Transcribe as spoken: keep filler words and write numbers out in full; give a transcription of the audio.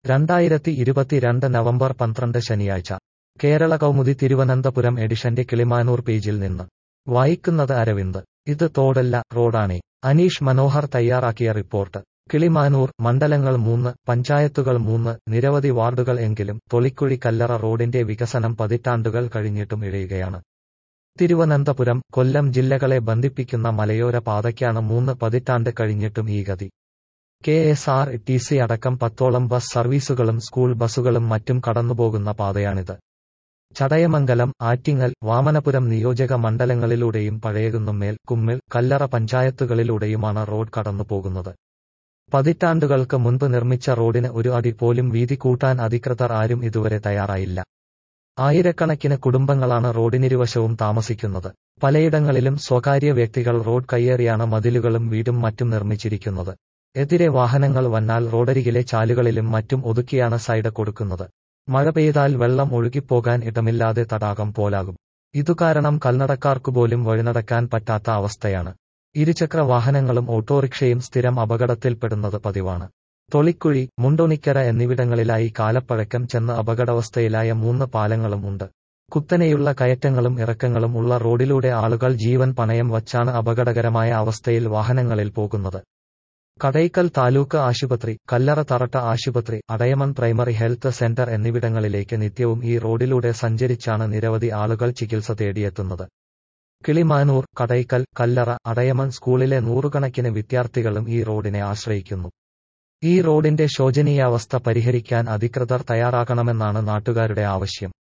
രണ്ടായിരത്തി ഇരുപത്തിരണ്ട് നവംബർ പന്ത്രണ്ട് ശനിയാഴ്ച കേരള കൗമുദി തിരുവനന്തപുരം എഡിഷന്റെ കിളിമാനൂർ പേജിൽ നിന്ന് വായിക്കുന്നത് അരവിന്ദ്. ഇത് തോടല്ല റോഡാണേ. അനീഷ് മനോഹർ തയ്യാറാക്കിയ റിപ്പോർട്ട്. കിളിമാനൂർ മണ്ഡലങ്ങൾ മൂന്ന്, പഞ്ചായത്തുകൾ മൂന്ന്, നിരവധി വാർഡുകൾ എങ്കിലും തൊളിക്കുഴി കല്ലറ റോഡിന്റെ വികസനം പതിറ്റാണ്ടുകൾ കഴിഞ്ഞിട്ടും ഇഴയുകയാണ്. തിരുവനന്തപുരം, കൊല്ലം ജില്ലകളെ ബന്ധിപ്പിക്കുന്ന മലയോര പാതയ്ക്കാണ് മൂന്ന് പതിറ്റാണ്ട് കഴിഞ്ഞിട്ടും ഈ ഗതി. K S R T C അടക്കം പത്തോളം ബസ് സർവീസുകളും സ്കൂൾ ബസുകളും മറ്റും കടന്നുപോകുന്ന പാതയാണിത്. ചടയമംഗലം, ആറ്റിങ്ങൽ, വാമനപുരം നിയോജക മണ്ഡലങ്ങളിലൂടെയും പഴയകുന്നമ്മേൽ, കുമ്മിൾ, കല്ലറ പഞ്ചായത്തുകളിലൂടെയുമാണ് റോഡ് കടന്നുപോകുന്നത്. പതിറ്റാണ്ടുകൾക്ക് മുൻപ് നിർമ്മിച്ച റോഡിന് ഒരു അടി പോലും വീതി കൂട്ടാൻ അധികൃതർ ആരും ഇതുവരെ തയ്യാറായില്ല. ആയിരക്കണക്കിന് കുടുംബങ്ങളാണ് റോഡിനിരുവശവും താമസിക്കുന്നത്. പലയിടങ്ങളിലും സ്വകാര്യ വ്യക്തികൾ റോഡ് കയ്യേറിയാണ് മതിലുകളും വീടും മറ്റും നിർമ്മിച്ചിരിക്കുന്നത്. എതിരെ വാഹനങ്ങൾ വന്നാൽ റോഡരികിലെ ചാലുകളിലും മറ്റും ഒതുക്കിയാണ് സൈഡ് കൊടുക്കുന്നത്. മഴ പെയ്താൽ വെള്ളം ഒഴുകിപ്പോകാൻ ഇടമില്ലാതെ തടാകം പോലാകും. ഇതുകാരണം കാൽനടക്കാർക്കുപോലും വഴിനടക്കാൻ പറ്റാത്ത അവസ്ഥയാണ്. ഇരുചക്ര വാഹനങ്ങളും ഓട്ടോറിക്ഷയും സ്ഥിരം അപകടത്തിൽപ്പെടുന്നത് പതിവാണ്. തൊളിക്കുഴി, മുണ്ടോണിക്കര എന്നിവിടങ്ങളിലായി കാലപ്പഴക്കം ചെന്ന് അപകടാവസ്ഥയിലായ മൂന്ന് പാലങ്ങളും ഉണ്ട്. കുത്തനെയുള്ള കയറ്റങ്ങളും ഇറക്കങ്ങളും ഉള്ള റോഡിലൂടെ ആളുകൾ ജീവൻ പണയം വച്ചാണ് അപകടകരമായ അവസ്ഥയിൽ വാഹനങ്ങളിൽ പോകുന്നത്. കടയ്ക്കൽ താലൂക്ക് ആശുപത്രി, കല്ലറ തറട്ട ആശുപത്രി, അടയമൺ പ്രൈമറി ഹെൽത്ത് സെന്റർ എന്നിവിടങ്ങളിലേക്ക് നിത്യവും ഈ റോഡിലൂടെ സഞ്ചരിച്ചാണ് നിരവധി ആളുകൾ ചികിത്സ തേടിയെത്തുന്നത്. കിളിമാനൂർ, കടയ്ക്കൽ, കല്ലറ, അടയമൺ സ്കൂളിലെ നൂറുകണക്കിന് വിദ്യാർത്ഥികളും ഈ റോഡിനെ ആശ്രയിക്കുന്നു. ഈ റോഡിന്റെ ശോചനീയാവസ്ഥ പരിഹരിക്കാൻ അധികൃതർ തയ്യാറാകണമെന്നാണ് നാട്ടുകാരുടെ ആവശ്യം.